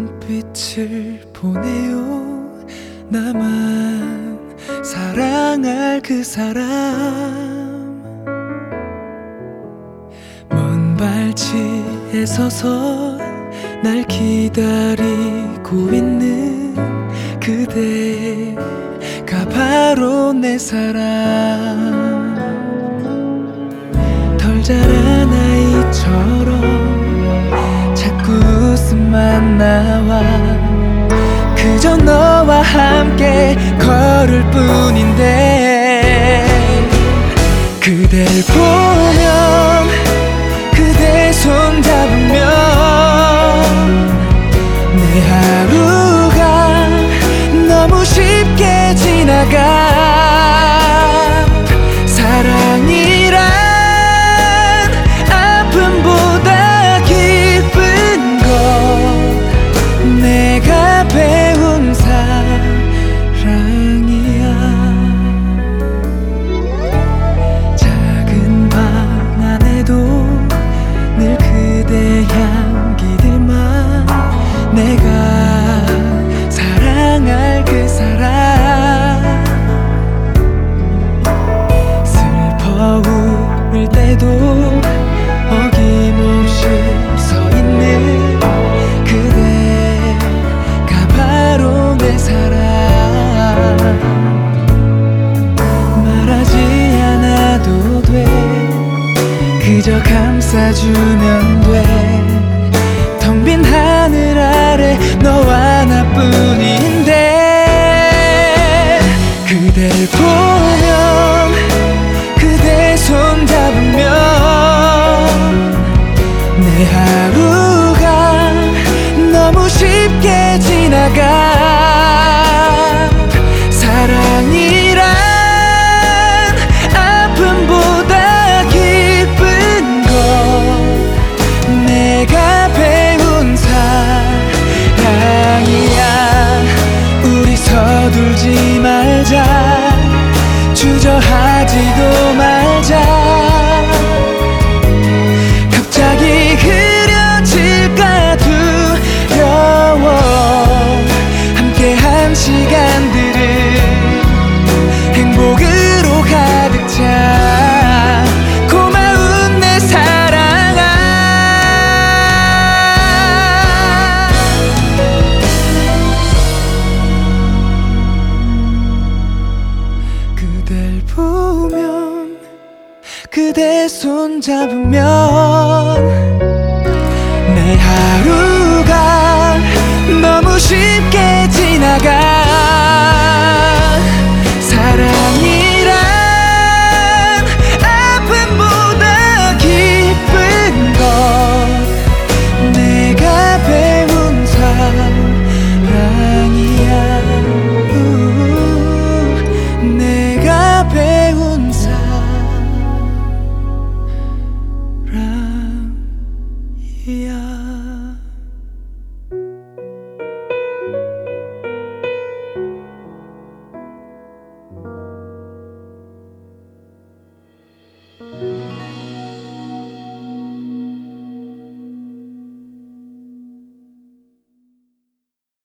눈빛을 보내요. 나만 사랑할 그 사람. 먼 발치에 서서 날 기다리고 있는 그대가 바로 내 사랑. 덜 자란 아이처럼 자꾸 웃음만 나와. 그저 너와 함께 걸을 뿐인데 그댈 보면, 그대 손 잡으면 내 하루가 너무 쉽게 지나가. 사랑이란 아픔보다 기쁜 것, 내가 배운 사랑이야. 작은 방 안에도 늘 그대 향기들만, 내가 사랑할 그 사람. 슬퍼 울을 때도 어김없이 서 있는 그대가 바로 내 사랑. 말하지 않아도 돼, 그저 감싸주면 돼. 텅 빈 하늘 아래 너와 나뿐인데 그댈 보면, 그대 손 잡으면 내 하루가 너무 쉽게 지나가. 사랑이란 아픔보다 기쁜 것, 내가 배운 사랑이야. 우리 서둘지 말자, 주저하지도 말자. 갑자기 그려질까 두려워. 함께한 시간들은 행복으로 가득 차. 고마운 내 사랑아. 그댈 보면, 그대 손 잡으면 내 하루